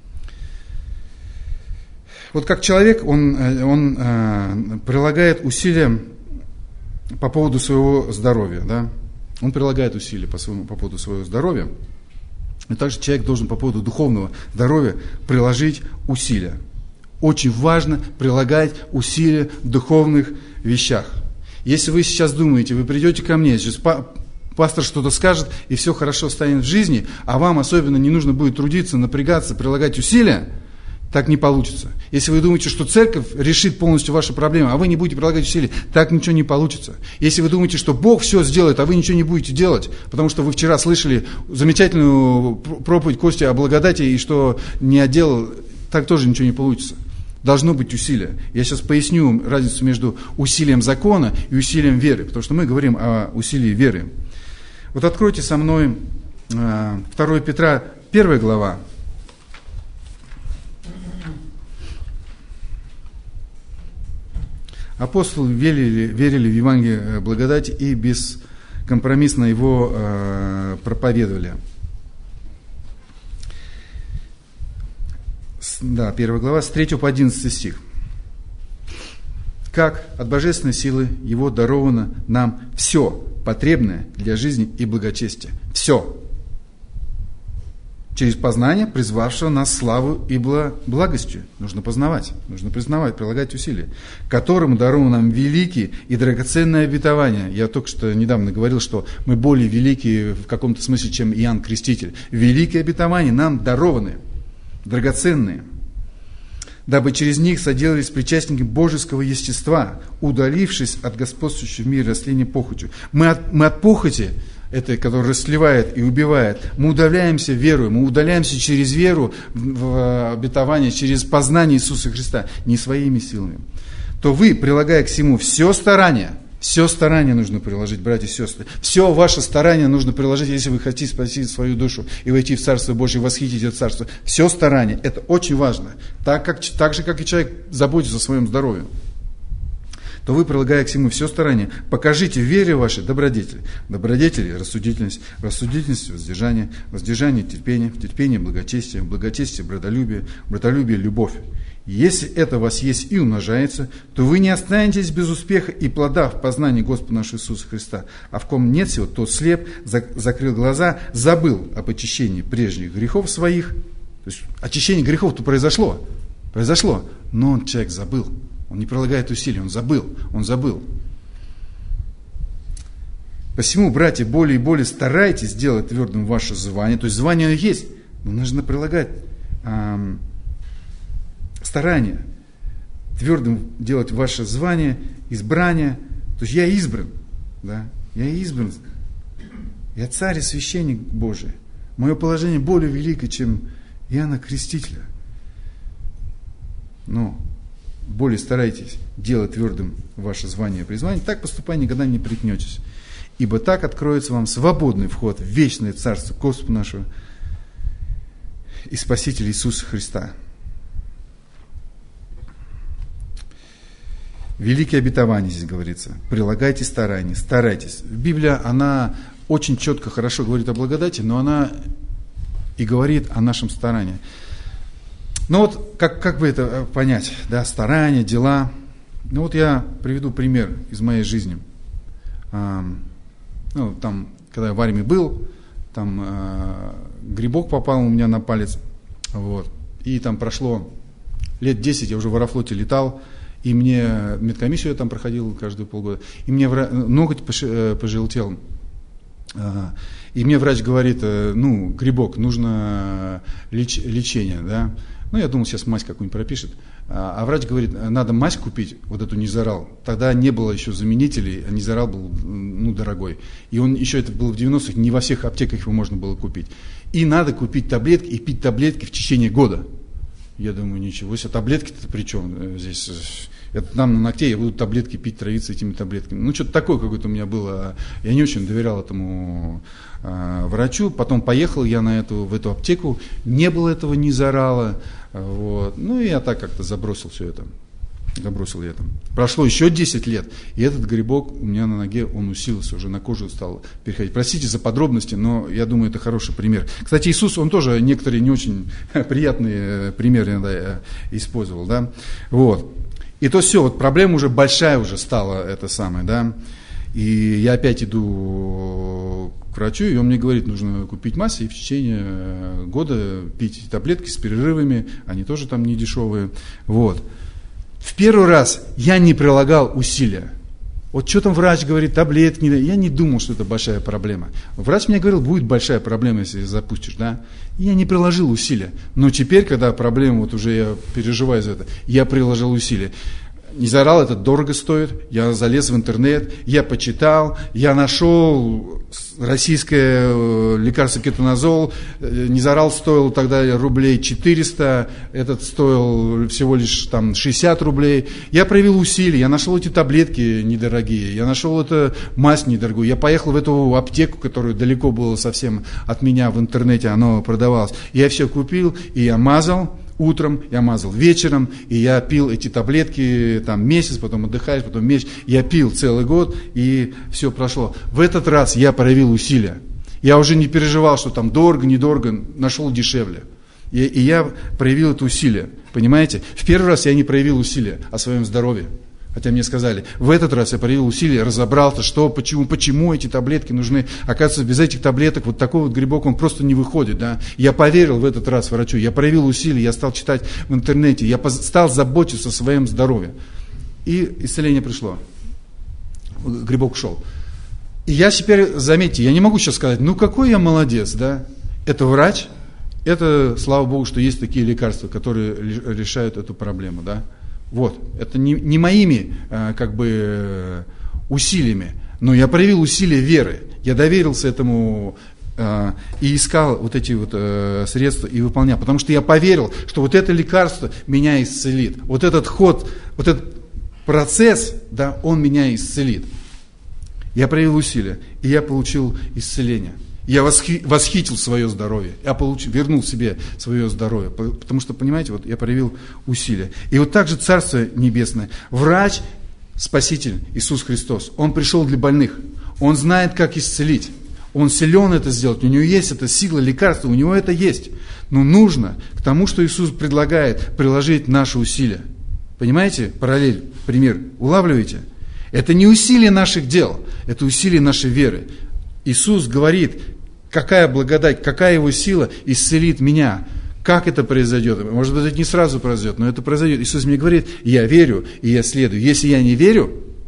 Вот как человек, он, он э, прилагает усилия по поводу своего здоровья, да? Он прилагает усилия по, своему, по поводу своего здоровья. И также человек должен по поводу духовного здоровья приложить усилия. Очень важно прилагать усилия в духовных вещах. Если вы сейчас думаете, вы придете ко мне, сейчас пастор что-то скажет, и все хорошо станет в жизни, а вам особенно не нужно будет трудиться, напрягаться, прилагать усилия, так не получится. Если вы думаете, что церковь решит полностью ваши проблемы, а вы не будете прилагать усилия, так ничего не получится. Если вы думаете, что Бог все сделает, а вы ничего не будете делать, потому что вы вчера слышали замечательную проповедь Кости о благодати, и что не отделал, так тоже ничего не получится. Должно быть усилие. Я сейчас поясню разницу между усилием закона и усилием веры, потому что мы говорим о усилии веры. Вот откройте со мной второе Петра, первая глава. Апостолы верили, верили в Евангелие благодати и бескомпромиссно его э, проповедовали. С, да, первая глава, с третьего по одиннадцатый стих. Как от божественной силы его даровано нам все потребное для жизни и благочестия. Все. Через познание, призвавшего нас славу и благостью. Нужно познавать, нужно признавать, прилагать усилия. Которому даровано нам великие и драгоценные обетования. Я только что недавно говорил, что мы более великие в каком-то смысле, чем Иоанн Креститель. Великие обетования нам дарованы, драгоценные. Дабы через них соделались причастниками божеского естества, удалившись от господствующего в мире растения похотью. Мы от, мы от похоти, это, которое расслевает и убивает, мы удаляемся верою, мы удаляемся через веру в обетование, через познание Иисуса Христа, не своими силами. То вы, прилагая к всему все старание, все старание нужно приложить, братья и сестры, все ваше старание нужно приложить, если вы хотите спасти свою душу и войти в Царство Божие, восхитить это Царство. Все старание, это очень важно, так, как, так же, как и человек заботится о своем здоровье. то вы, прилагая к всему все старание, покажите в вере вашей добродетели. Добродетели – рассудительность, рассудительность – воздержание, воздержание – терпение, терпение – благочестие, благочестие – братолюбие, братолюбие – любовь. Если это у вас есть и умножается, то вы не останетесь без успеха и плода в познании Господа нашего Иисуса Христа. А в ком нет всего, тот слеп, закрыл глаза, забыл об очищении прежних грехов своих. То есть очищение грехов-то произошло, произошло, но он, человек, забыл. Он не прилагает усилий, он забыл, он забыл. Посему, братья, более и более старайтесь сделать твердым ваше звание. То есть звание есть, но нужно прилагать эм, старание. Твердым делать ваше звание, избрание. То есть я избран, да, я избран. Я царь и священник Божий. Мое положение более великое, чем Иоанна Крестителя. Но более старайтесь делать твердым ваше звание и призвание, так поступая никогда не прикнетесь. Ибо так откроется вам свободный вход в вечное царство Господа нашего и Спасителя Иисуса Христа. Великие обетования здесь говорится. Прилагайте старания, старайтесь. Библия, она очень четко, хорошо говорит о благодати, но она и говорит о нашем старании. Ну вот, как, как бы это понять? Да, старания, дела. Ну вот я приведу пример из моей жизни. А, ну, там, когда я в армии был, там а, грибок попал у меня на палец. Вот, и там прошло лет десять, я уже в Аэрофлоте летал, и мне медкомиссию я там проходил каждые полгода, и мне вра... ноготь пожелтел. И мне врач говорит, ну, грибок, нужно леч... лечение, да. Ну, я думал, сейчас мазь какую-нибудь пропишет. А врач говорит, надо мазь купить, вот эту Низарал. Тогда не было еще заменителей, а Низарал был, ну, дорогой. И он еще, это было в девяностых, не во всех аптеках его можно было купить. И надо купить таблетки и пить таблетки в течение года. Я думаю, ничего себе, таблетки-то при чем здесь? Это там на ногте я буду таблетки пить, травиться этими таблетками. Ну, что-то такое какое-то у меня было. Я не очень доверял этому э, врачу. Потом поехал я на эту, в эту аптеку. Не было этого Низарала. Вот. Ну, и я так как-то забросил все это. Забросил я это. Прошло еще десять лет, и этот грибок у меня на ноге, он усилился, уже на кожу стал переходить. Простите за подробности, но я думаю, это хороший пример. Кстати, Иисус, он тоже некоторые не очень приятные примеры иногда использовал, да. Вот. И то все, вот проблема уже большая уже стала, это самое, да. И я опять иду к врачу, и он мне говорит, нужно купить мазь, и в течение года пить таблетки с перерывами, они тоже там не дешевые. Вот. В первый раз я не прилагал усилия. Вот что там врач говорит, таблетки, я не думал, что это большая проблема. Врач мне говорил, будет большая проблема, если запустишь, да. И я не приложил усилия. Но теперь, когда проблема, вот уже я переживаю за это, я приложил усилия. Низарал это дорого стоит, я залез в интернет, я почитал, я нашел российское лекарство кетоназол, Низарал стоил тогда рублей четыреста, этот стоил всего лишь там шестьдесят рублей. Я проявил усилия, я нашел эти таблетки недорогие, я нашел эту мазь недорогую, я поехал в эту аптеку, которая далеко была совсем от меня, в интернете оно продавалось. Я все купил, и я мазал. Утром, я мазал вечером, и я пил эти таблетки там месяц, потом отдыхаешь, потом месяц. Я пил целый год, и все прошло. В этот раз я проявил усилия. Я уже не переживал, что там дорого, недорого, нашел дешевле. И, и я проявил это усилие, понимаете? В первый раз я не проявил усилия о своем здоровье. Хотя мне сказали, в этот раз я проявил усилия, разобрался, что, почему, почему эти таблетки нужны. Оказывается, без этих таблеток вот такой вот грибок, он просто не выходит. Да? Я поверил в этот раз врачу, я проявил усилия, я стал читать в интернете, я стал заботиться о своем здоровье. И исцеление пришло. Грибок ушел. И я теперь, заметьте, я не могу сейчас сказать, ну какой я молодец, да? Это врач, это, слава Богу, что есть такие лекарства, которые решают эту проблему, да? Вот, это не, не моими э, как бы усилиями, но я проявил усилия веры. Я доверился этому э, и искал вот эти вот э, средства и выполнял. Потому что я поверил, что вот это лекарство меня исцелит. Вот этот ход, вот этот процесс, да, он меня исцелит. Я проявил усилия, и я получил исцеление. Я восхи, восхитил свое здоровье, я получил, вернул себе свое здоровье, потому что, понимаете, вот я проявил усилия. И вот так же Царство Небесное. Врач Спаситель Иисус Христос. Он пришел для больных. Он знает, как исцелить. Он силен это сделать. У него есть эта сила, лекарство, у него это есть. Но нужно к тому, что Иисус предлагает, приложить наши усилия. Понимаете? Параллель, пример. Улавливаете? Это не усилие наших дел, это усилие нашей веры. Иисус говорит, какая благодать, какая его сила исцелит меня. Как это произойдет? Может быть, это не сразу произойдет, но это произойдет. Иисус мне говорит, я верю, и я следую. Если я не верю,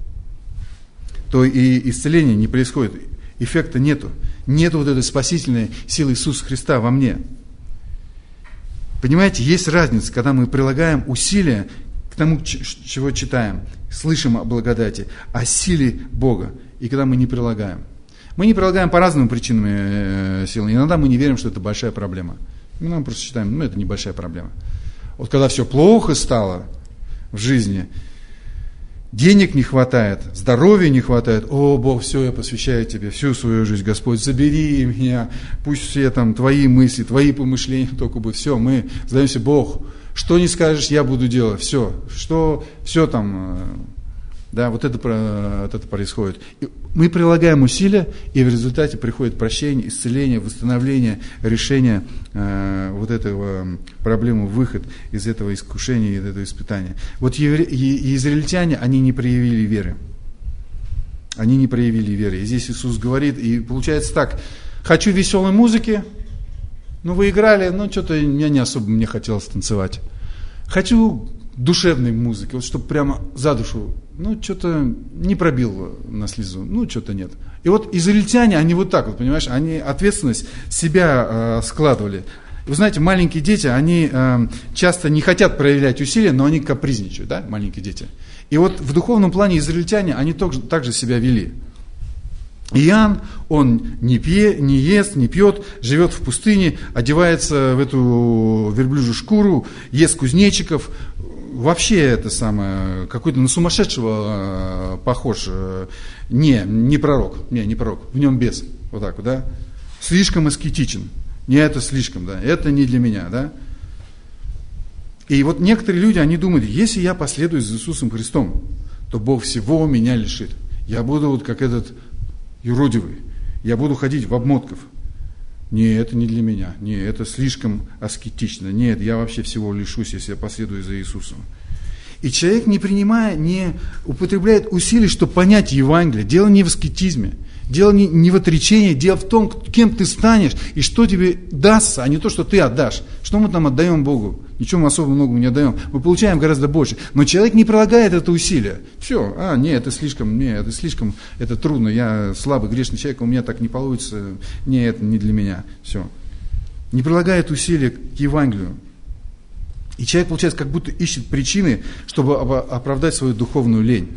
то и исцеления не происходит. Эффекта нету. Нету вот этой спасительной силы Иисуса Христа во мне. Понимаете, есть разница, когда мы прилагаем усилия к тому, чего читаем, слышим о благодати, о силе Бога, и когда мы не прилагаем. Мы не прилагаем по разным причинам силы. Иногда мы не верим, что это большая проблема. Мы просто считаем, ну это небольшая проблема. Вот когда все плохо стало в жизни, денег не хватает, здоровья не хватает, о, Бог, все, я посвящаю Тебе всю свою жизнь, Господь, забери меня, пусть все там Твои мысли, Твои помышления только будут, все, мы сдаемся, Бог, что не скажешь, я буду делать, все, что, все там, да, вот это, вот это происходит. И мы прилагаем усилия, и в результате приходит прощение, исцеление, восстановление, решение э, вот этого проблемы, выход из этого искушения, из этого испытания. Вот евре, и, израильтяне, они не проявили веры. Они не проявили веры. И здесь Иисус говорит, и получается так, хочу веселой музыки, ну вы играли, но что-то мне не особо мне хотелось танцевать. Хочу душевной музыки, вот чтобы прямо за душу. Ну, что-то не пробил на слезу, ну, что-то нет. И вот израильтяне, они вот так вот, понимаешь, они ответственность себя э, складывали. Вы знаете, маленькие дети, они э, часто не хотят проявлять усилия, но они капризничают, да, маленькие дети. И вот в духовном плане израильтяне, они также, также себя вели. Иоанн, он не, пье, не ест, не пьет, живет в пустыне, одевается в эту верблюжью шкуру, ест кузнечиков. Вообще это самое, какой-то на сумасшедшего э, похож. Э, не, не пророк, не, не пророк, в нем бес, вот так вот, да. Слишком аскетичен, не это слишком, да, это не для меня, да. И вот некоторые люди, они думают, если я последую за Иисусом Христом, то Бог всего меня лишит. Я буду вот как этот юродивый, я буду ходить в обмотках. Не, это не для меня, не, это слишком аскетично, нет, я вообще всего лишусь, если я последую за Иисусом. И человек, не принимая, не употребляет усилий, чтобы понять Евангелие. Дело не в аскетизме, дело не, не в отречении, дело в том, кем ты станешь и что тебе дастся, а не то, что ты отдашь. Что мы там отдаем Богу? Ничего мы особо многому не отдаем. Мы получаем гораздо больше. Но человек не прилагает это усилие. Все, а, не, это слишком, не, это слишком, это трудно, я слабый, грешный человек, у меня так не получится, не, это не для меня. Все. Не прилагает усилия к Евангелию. И человек, получается, как будто ищет причины, чтобы оправдать свою духовную лень.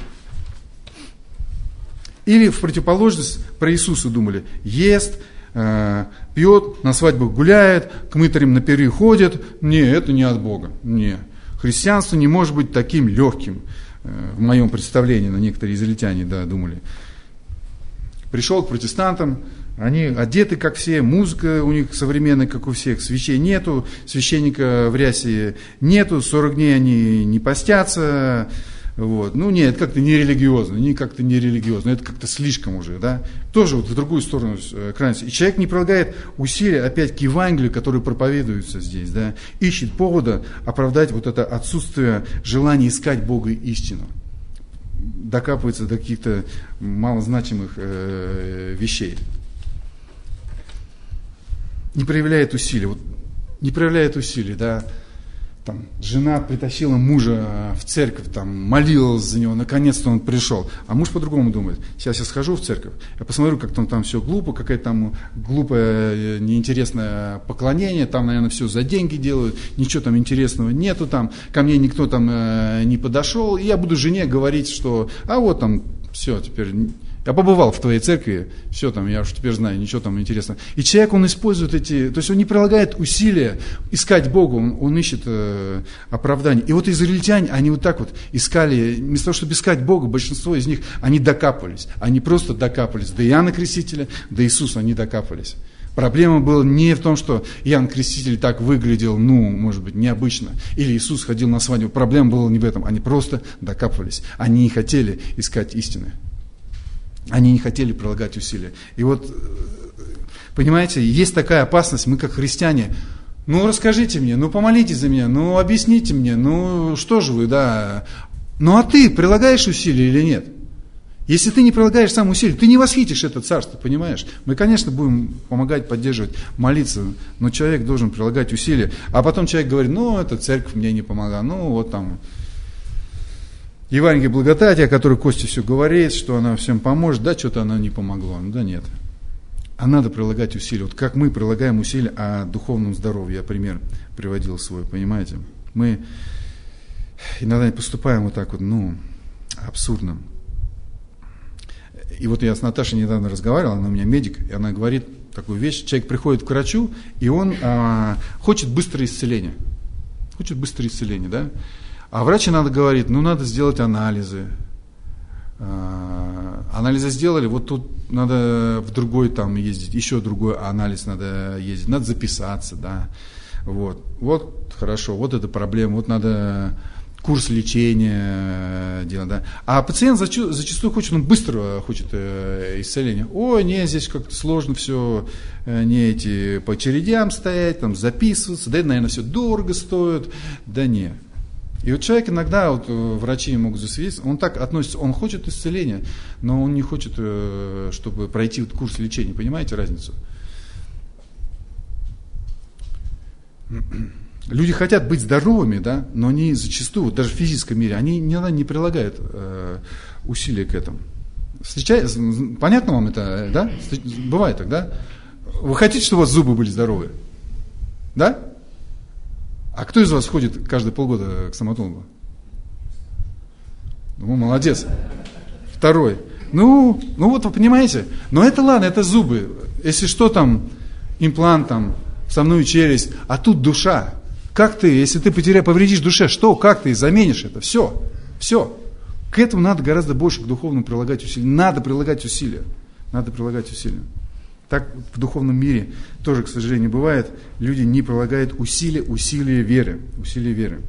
Или в противоположность про Иисуса думали, ест, э, пьет, на свадьбах гуляет, к мытарям на пиры ходит. Не, это не от Бога. Не. Христианство не может быть таким легким, э, в моем представлении, на некоторые израильтяне, да, думали. Пришел к протестантам, они одеты, как все, музыка у них современная, как у всех, свечей нету, священника в рясе нету, сорок дней они не постятся. Вот. Ну, нет, это как-то нерелигиозно, не как-то нерелигиозно, это как-то слишком уже, да. Тоже вот в другую сторону крайности. И человек не прилагает усилия опять к Евангелию, которое проповедуется здесь, да, ищет повода оправдать вот это отсутствие желания искать Бога и истину. Докапывается до каких-то малозначимых э, вещей. Не проявляет усилий, вот, не проявляет усилий, да. Там, жена притащила мужа в церковь, там, молилась за него, наконец-то он пришел. А муж по-другому думает. Сейчас я схожу в церковь, я посмотрю, как там, там все глупо, какое-то там глупое, неинтересное поклонение, там, наверное, все за деньги делают, ничего там интересного нету, там, ко мне никто там э, не подошел, и я буду жене говорить, что, а вот там, все, теперь... Я побывал в твоей церкви, все там, я уж теперь знаю, ничего там интересного. И человек, он использует эти, то есть он не прилагает усилия искать Бога, он, он ищет э, оправдание. И вот израильтяне, они вот так вот искали, вместо того, чтобы искать Бога, большинство из них, они докапывались. Они просто докапывались до Иоанна Крестителя, до Иисуса они докапывались. Проблема была не в том, что Иоанн Креститель так выглядел, ну, может быть, необычно, или Иисус ходил на свадьбу. Проблема была не в этом. Они просто докапывались. Они не хотели искать истины. Они не хотели прилагать усилия. И вот, понимаете, есть такая опасность, мы как христиане, ну, расскажите мне, ну, помолитесь за меня, ну, объясните мне, ну, что же вы, да. Ну, а ты прилагаешь усилия или нет? Если ты не прилагаешь сам усилий, ты не восхитишь это царство, понимаешь? Мы, конечно, будем помогать, поддерживать, молиться, но человек должен прилагать усилия. А потом человек говорит, ну, эта церковь мне не помогла, ну, вот там, Евангелие благодати, о которой Костя все говорит, что она всем поможет, да, что-то она не помогла, ну, да нет. А надо прилагать усилия. Вот как мы прилагаем усилия о духовном здоровье, я пример приводил свой, понимаете? Мы иногда поступаем вот так вот, ну, абсурдно. И вот я с Наташей недавно разговаривал, она у меня медик, и она говорит такую вещь, человек приходит к врачу, и он а, хочет быстрое исцеление, хочет быстрое исцеление, да, а врачу надо говорить, ну, надо сделать анализы, а, анализы сделали, вот тут надо в другой там ездить, еще другой анализ надо ездить, надо записаться, да, вот, вот, хорошо, вот эта проблема, вот надо курс лечения делать, да. А пациент зачастую хочет, он быстро хочет исцеления. Ой, не, здесь как-то сложно все, не эти по очередям стоять, там записываться, да, это, наверное, все дорого стоит, да не. И вот человек иногда, вот, врачи могут засвидетельствовать, он так относится, он хочет исцеления, но он не хочет, чтобы пройти вот курс лечения, понимаете разницу? Люди хотят быть здоровыми, да, но они зачастую, вот даже в физическом мире, они никогда не прилагают э, усилия к этому. Встречай, понятно вам это, да? Бывает так, да? Вы хотите, чтобы у вас зубы были здоровые? Да? А кто из вас ходит каждые полгода к стоматологу? Ну, молодец. Второй. Ну, ну вот вы понимаете, но это ладно, это зубы. Если что там, имплант там, вставную челюсть, а тут душа. Как ты, если ты потеряешь, повредишь душе, что, как ты заменишь это? Все, все. К этому надо гораздо больше, к духовному прилагать усилия. Надо прилагать усилия. Надо прилагать усилия. Так в духовном мире тоже, к сожалению, бывает. Люди не прилагают усилия, усилия веры. Усилия веры.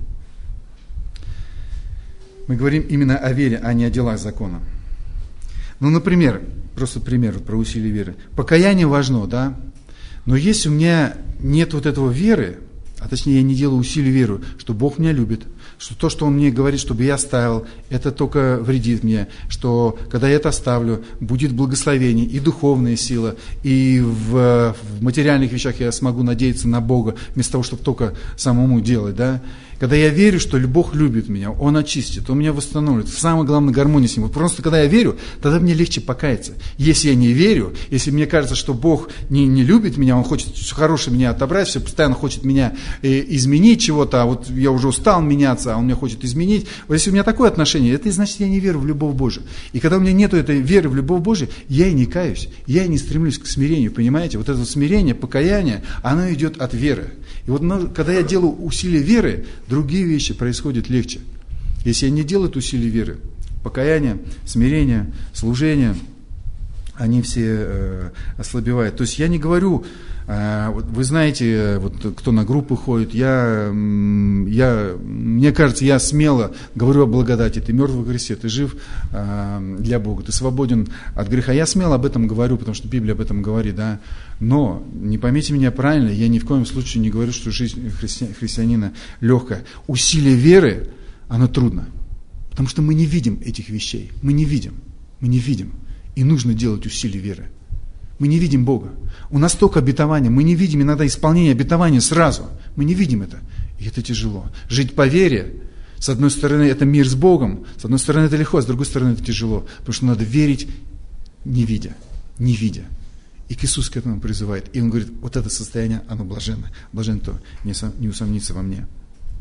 Мы говорим именно о вере, а не о делах закона. Ну, например, просто пример про усилия веры. Покаяние важно, да? Но если у меня нет вот этого веры, а точнее я не делаю усилий веры, что Бог меня любит, что то, что Он мне говорит, чтобы я оставил, это только вредит мне, что когда я это оставлю, будет благословение и духовная сила, и в, в материальных вещах я смогу надеяться на Бога, вместо того, чтобы только самому делать, да. Когда я верю, что Бог любит меня, Он очистит, Он меня восстановит, самое главное, гармония с Ним. Просто когда я верю, тогда мне легче покаяться. Если я не верю, если мне кажется, что Бог не, не любит меня, Он хочет все хорошее меня отобрать, все постоянно хочет меня э, изменить чего-то, а вот я уже устал меняться, а Он меня хочет изменить. Вот если у меня такое отношение, это значит, я не верю в любовь Божию. И когда у меня нет этой веры в любовь Божию, я и не каюсь, я и не стремлюсь к смирению, понимаете? Вот это смирение, покаяние, оно идет от веры. И вот когда я делаю усилия веры, другие вещи происходят легче. Если я не делаю усилий веры, покаяние, смирение, служение, они все э, ослабевают. То есть я не говорю, э, вот вы знаете, вот, кто на группы ходит, я, я, мне кажется, я смело говорю о благодати. Ты мертв во Христе, ты жив э, для Бога, ты свободен от греха. Я смело об этом говорю, потому что Библия об этом говорит, да. Но, не поймите меня правильно, я ни в коем случае не говорю, что жизнь христи, христианина легкая. Усилие веры, оно трудно. Потому что мы не видим этих вещей. Мы не видим. Мы не видим. И нужно делать усилия веры. Мы не видим Бога. У нас столько обетования. Мы не видим иногда исполнения обетования сразу. Мы не видим это. И это тяжело. Жить по вере, с одной стороны, это мир с Богом. С одной стороны, это легко, а с другой стороны, это тяжело. Потому что надо верить, не видя. Не видя. И Иисус к этому призывает. И Он говорит, вот это состояние, оно блаженно. Блажен, кто не, сом, не усомнится во мне.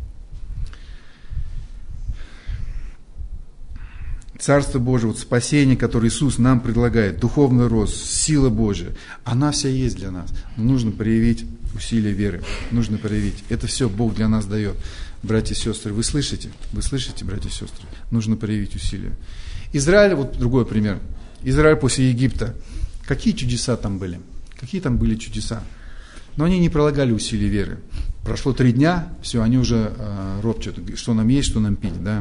Царство Божие, вот спасение, которое Иисус нам предлагает, духовный рост, сила Божия, она вся есть для нас. Но нужно проявить усилия веры. Нужно проявить. Это все Бог для нас дает. Братья и сестры, вы слышите? Вы слышите, братья и сестры? Нужно проявить усилия. Израиль, вот другой пример. Израиль после Египта. Какие чудеса там были? Какие там были чудеса? Но они не прилагали усилий веры. Прошло три дня, все, они уже э, ропчут, что нам есть, что нам пить, да.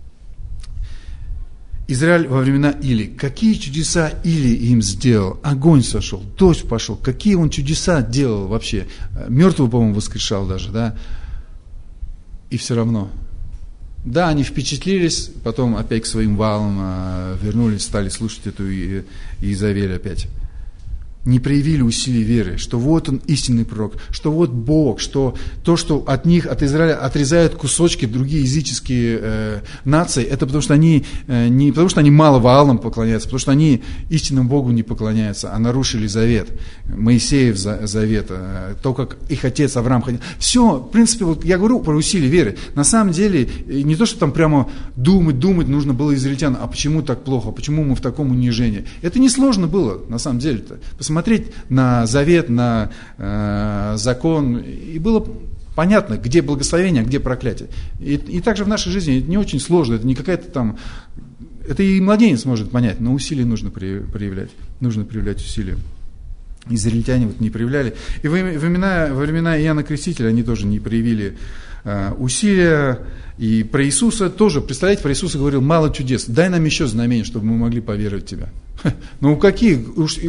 Израиль во времена Или. Какие чудеса Или им сделал? Огонь сошел, дождь пошел. Какие он чудеса делал вообще? Мертвого, по-моему, воскрешал даже, да. И все равно. Да, они впечатлились, потом опять к своим валам э, вернулись, стали слушать эту Иезавель опять. Не проявили усилий веры, что вот он истинный пророк, что вот Бог, что то, что от них, от Израиля отрезают кусочки другие языческие э, нации, это потому что они э, не потому что они мало Ваалам поклоняются, потому что они истинному Богу не поклоняются, а нарушили завет, Моисеев завет, э, то, как их отец Авраам ходил. Все, в принципе, вот я говорю про усилия веры. На самом деле, не то, что там прямо думать, думать нужно было израильтянам, а почему так плохо, почему мы в таком унижении. Это несложно было, на самом деле-то. Смотреть на завет, на э, закон, и было понятно, где благословение, а где проклятие. И, и также в нашей жизни это не очень сложно, это не какая-то там, это и младенец может понять, но усилия нужно проявлять, нужно проявлять усилия. Израильтяне вот не проявляли. И во времена, во времена Иоанна Крестителя они тоже не проявили э, усилия. И про Иисуса тоже, представляете, про Иисуса говорил, мало чудес, дай нам еще знамения, чтобы мы могли поверовать в Тебя. Ну какие?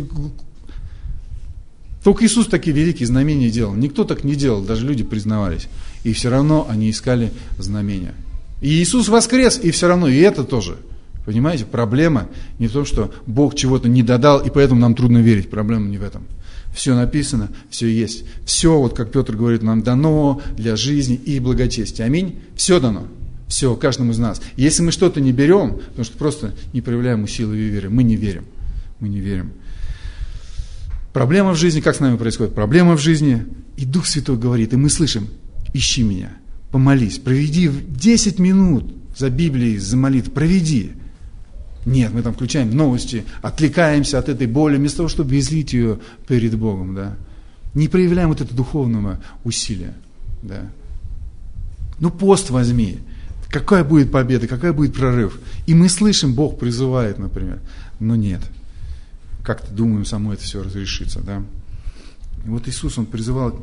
Только Иисус такие великие знамения делал. Никто так не делал, даже люди признавались. И все равно они искали знамения. И Иисус воскрес, и все равно, и это тоже. Понимаете, проблема не в том, что Бог чего-то не додал, и поэтому нам трудно верить. Проблема не в этом. Все написано, все есть. Все, вот как Петр говорит, нам дано для жизни и благочестия. Аминь. Все дано. Все, каждому из нас. Если мы что-то не берем, потому что просто не проявляем усилия веры, мы не верим. Мы не верим. Проблема в жизни, как с нами происходит? Проблема в жизни, и Дух Святой говорит, и мы слышим, ищи меня, помолись, проведи десять минут за Библией, за молитвой, проведи. Нет, мы там включаем новости, отвлекаемся от этой боли, вместо того, чтобы излить ее перед Богом, да. Не проявляем вот это духовного усилия, да. Ну, пост возьми, какая будет победа, какой будет прорыв. И мы слышим, Бог призывает, например, но нет. Как-то думаем, само это все разрешится, да. И вот Иисус, Он призывал.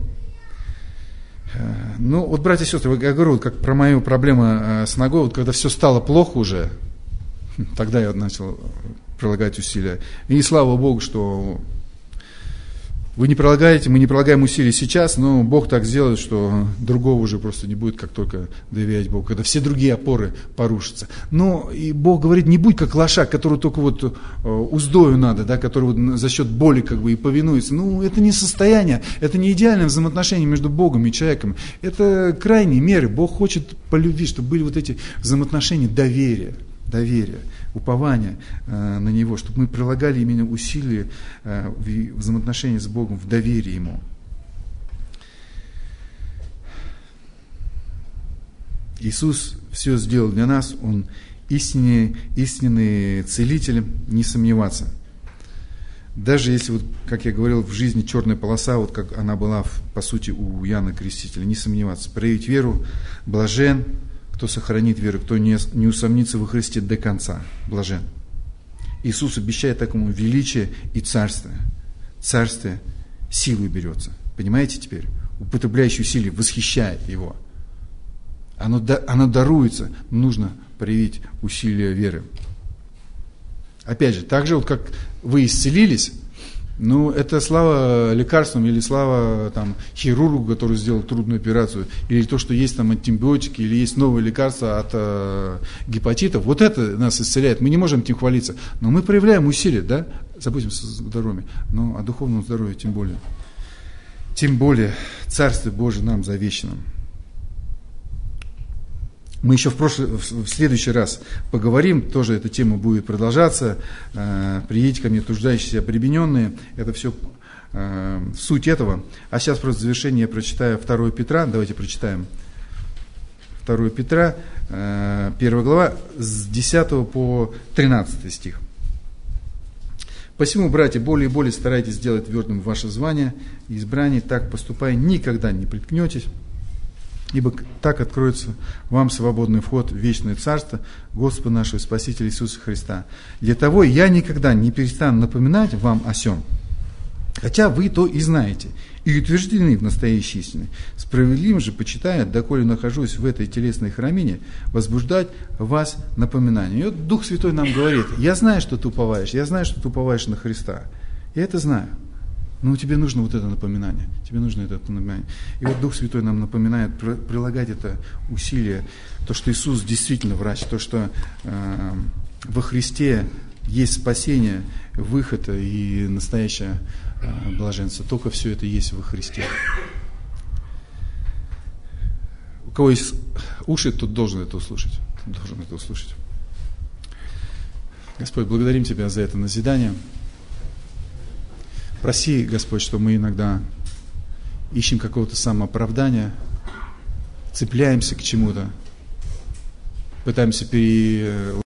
Ну, вот, братья и сестры, я говорю, вот как про мою проблему с ногой, вот когда все стало плохо уже, тогда я начал прилагать усилия. И слава Богу, что вы не прилагаете, мы не прилагаем усилий сейчас, но Бог так сделает, что другого уже просто не будет, как только доверять Богу, когда все другие опоры порушатся. Но и Бог говорит, не будь как лошак, который только вот уздою надо, да, который вот за счет боли как бы и повинуется. Ну, это не состояние, это не идеальное взаимоотношение между Богом и человеком. Это крайние меры. Бог хочет по любви, чтобы были вот эти взаимоотношения доверия. Доверие, упование э, на Него, чтобы мы прилагали именно усилия э, в взаимоотношении с Богом, в доверии Ему. Иисус все сделал для нас, Он истинный, истинный целитель, не сомневаться. Даже если, вот, как я говорил, в жизни черная полоса, вот как она была, по сути, у Иоанна Крестителя, не сомневаться, проявить веру, блажен, кто сохранит веру, кто не, не усомнится во Христе до конца, блажен. Иисус обещает такому величие и царствие. Царствие силой берется. Понимаете теперь? Употребляющий усилия восхищает его. Оно, оно даруется, нужно проявить усилия веры. Опять же, так же, вот как вы исцелились, ну, это слава лекарствам или слава там, хирургу, который сделал трудную операцию, или то, что есть там антибиотики, или есть новые лекарства от э, гепатитов. Вот это нас исцеляет. Мы не можем этим хвалиться. Но мы проявляем усилия, да? Заботимся о здоровье. Но о духовном здоровье тем более. Тем более Царствие Божие нам завещано. Мы еще в, прошлый, в следующий раз поговорим, тоже эта тема будет продолжаться. Приедете ко мне, труждающиеся, обремененные. Это все суть этого. А сейчас просто в завершение я прочитаю второе Петра. Давайте прочитаем второе Петра, первая глава, с десятого по тринадцатый стих. «Посему, братья, более и более старайтесь сделать твердым ваше звание и избрание, так поступая, никогда не приткнетесь. Ибо так откроется вам свободный вход в вечное царство Господа нашего Спасителя Иисуса Христа. Для того я никогда не перестану напоминать вам о сем, Хотя вы то и знаете, и утверждены в настоящей истине. Справедливым же почитает, доколе нахожусь в этой телесной храмине, возбуждать вас напоминание. И вот Дух Святой нам говорит: я знаю, что ты уповаешь, я знаю, что ты уповаешь на Христа. Я это знаю. Но тебе нужно вот это напоминание. Тебе нужно это напоминание. И вот Дух Святой нам напоминает прилагать это усилие, то, что Иисус действительно врач, то, что э, во Христе есть спасение, выход и настоящее э, блаженство. Только все это есть во Христе. У кого есть уши, тот должен это услышать. Тот должен это услышать. Господь, благодарим Тебя за это назидание. Проси, Господь, что мы иногда ищем какого-то самооправдания, цепляемся к чему-то, пытаемся пере